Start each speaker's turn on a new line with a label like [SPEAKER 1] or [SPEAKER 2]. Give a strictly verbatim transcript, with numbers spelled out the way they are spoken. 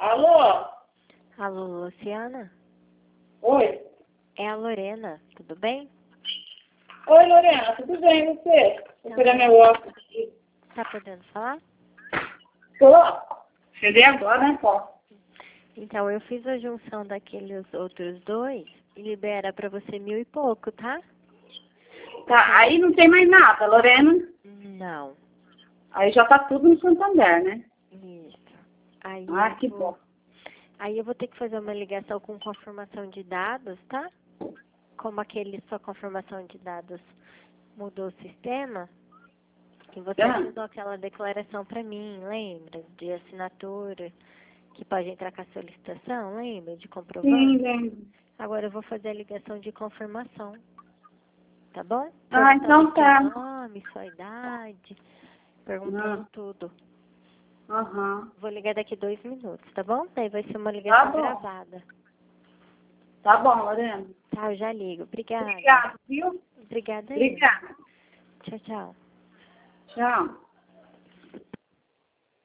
[SPEAKER 1] Alô?
[SPEAKER 2] Alô, Luciana?
[SPEAKER 1] Oi?
[SPEAKER 2] É a Lorena, tudo bem?
[SPEAKER 1] Oi, Lorena, tudo bem e você? Vou pegar
[SPEAKER 2] Também.
[SPEAKER 1] meu óculos aqui.
[SPEAKER 2] Tá podendo falar?
[SPEAKER 1] Tô. Cheguei agora, né, pô?
[SPEAKER 2] Então, eu fiz a junção daqueles outros dois e libera pra você mil e pouco, tá?
[SPEAKER 1] Tá, aí não tem mais nada, Lorena.
[SPEAKER 2] Não.
[SPEAKER 1] Aí já tá tudo no Santander, né?
[SPEAKER 2] Isso. Aí
[SPEAKER 1] Ah,
[SPEAKER 2] eu
[SPEAKER 1] que
[SPEAKER 2] vou...
[SPEAKER 1] bom.
[SPEAKER 2] Aí eu vou ter que fazer uma ligação com confirmação de dados, tá? Como aquele sua confirmação de dados mudou o sistema, e você
[SPEAKER 1] Ah,
[SPEAKER 2] assinou aquela declaração pra mim, lembra? De assinatura, que pode entrar com a solicitação, lembra? De
[SPEAKER 1] sim,
[SPEAKER 2] comprovante.
[SPEAKER 1] lembro.
[SPEAKER 2] Agora eu vou fazer a ligação de confirmação, tá bom?
[SPEAKER 1] Ah,
[SPEAKER 2] Perguntando
[SPEAKER 1] então
[SPEAKER 2] seu
[SPEAKER 1] tá.
[SPEAKER 2] nome, sua idade, perguntando
[SPEAKER 1] Ah,
[SPEAKER 2] tudo.
[SPEAKER 1] Aham.
[SPEAKER 2] Vou ligar daqui dois minutos, tá bom? Daí vai ser uma
[SPEAKER 1] Tá
[SPEAKER 2] ligação
[SPEAKER 1] bom.
[SPEAKER 2] gravada.
[SPEAKER 1] Tá bom, Lorena.
[SPEAKER 2] Tá, eu já ligo. Obrigada.
[SPEAKER 1] Obrigada, viu?
[SPEAKER 2] Obrigada aí.
[SPEAKER 1] Obrigada.
[SPEAKER 2] Tchau, tchau.
[SPEAKER 1] Tchau.